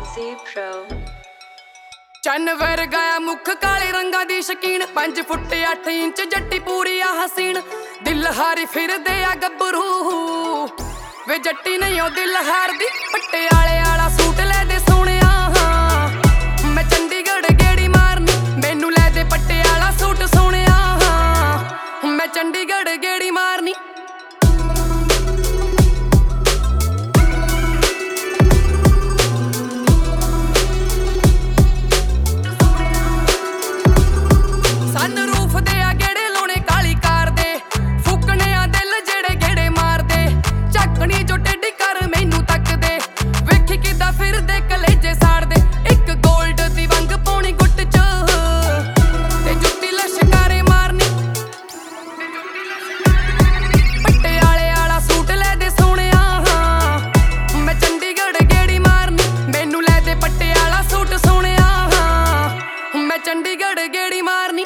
ਚੰਨ ਵਰਗਾ ਮੁੱਖ ਕਾਲੇ ਰੰਗਾਂ ਦੀ ਸ਼ਕੀਨ 5 ਫੁੱਟ 8 ਇੰਚ ਜੱਟੀ ਪੂਰੀ ਆ ਹਸੀਨ ਦਿਲ ਹਾਰੀ ਫਿਰਦੇ ਆ ਗੱਭਰੂ ਵੇ ਜੱਟੀ ਨਹੀਂ ਉਹ ਦਿਲ ਹਾਰਦੀ ਪਟਿਆਲੇ ਵਾਲਾ ਸੂਟ ਲੈ ਦੇ ਸੋਹਣਿਆ ਮੈਂ ਚੰਡੀਗੜ੍ਹ ਗੇੜੀ ਮਾਰਨੀ ਮੈਨੂੰ ਲੈ ਦੇ ਪਟਿਆਲਾ ਸੂਟ ਸੋਹਣਿਆ ਮੈਂ ਚੰਡੀਗੜ੍ਹ ਗੇੜੀ ਮਾਰਨੀ ਚੰਡੀਗੜ੍ਹ ਗੇੜੀ ਮਾਰਨੀ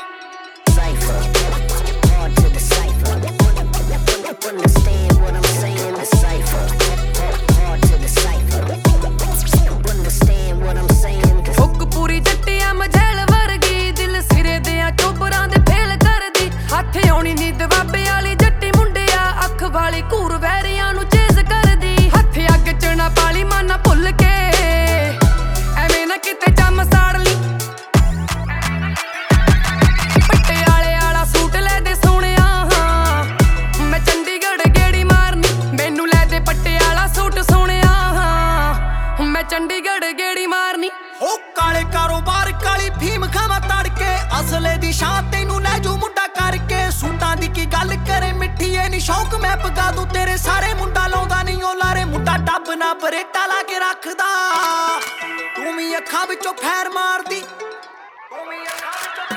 ਹੁੱਕ ਪੂਰੀ ਜੱਟੀਆਂ ਮਝੈਲ ਵਰਗੀ ਦਿਲ ਸਿਰੇ ਦਿਆਂ ਚੋਬਰਾਂ ਦੇ ਫੇਲ ਕਰਦੀ ਹੱਥ ਆਉਣੀ ਨੀ ਦਵਾਬੇ ਵਾਲੀ ਜੱਟੀ ਮੁੰਡਿਆ ਅੱਖ ਵਾਲੀ ਘੂਰ ਵੈਰੀਆਂ ਨੂੰ ਚੇਜ਼ ਕਰਦੀ ਹੱਥ ਅੱਗ ਚ ਨਾ ਪਾਲੀ ਮਾਨਾ ਭੁੱਲ ਕੇ ਐਵੇਂ ਨਾ ਕਿਤੇ ਜੰਮ ਸਾੜ ਲਈ ਚੰਡੀਗੜ੍ਹ ਗੇੜੀ ਮਾਰਨੀ ਹੋ ਕਾਲੇ ਕਾਰੋਬਾਰ ਕਾਲੀ ਫੀਮ ਖਾਵਾ ਤੜਕੇ ਅਸਲੇ ਦੀ ਸ਼ਾਨ ਤੈਨੂੰ ਲੈ ਜੂ ਮੁੰਡਾ ਕਰਕੇ ਸੂਟਾਂ ਦੀ ਕੀ ਗੱਲ ਕਰੇ ਮਿੱਠੀ ਐ ਨੀ ਸ਼ੌਕ ਮੈਂ ਪਗਾ ਦੂ ਤੇਰੇ ਸਾਰੇ ਮੁੰਡਾ ਲਾਉਂਦਾ ਨਹੀਂ ਉਹ ਲਾਰੇ ਮੁੰਡਾ ਡੱਬ ਨਾ ਬਰੇਟਾ ਲਾ ਕੇ ਰੱਖਦਾ ਤੂੰ ਵੀ ਅੱਖਾਂ ਵਿੱਚੋਂ ਫੈਰ ਮਾਰਦੀ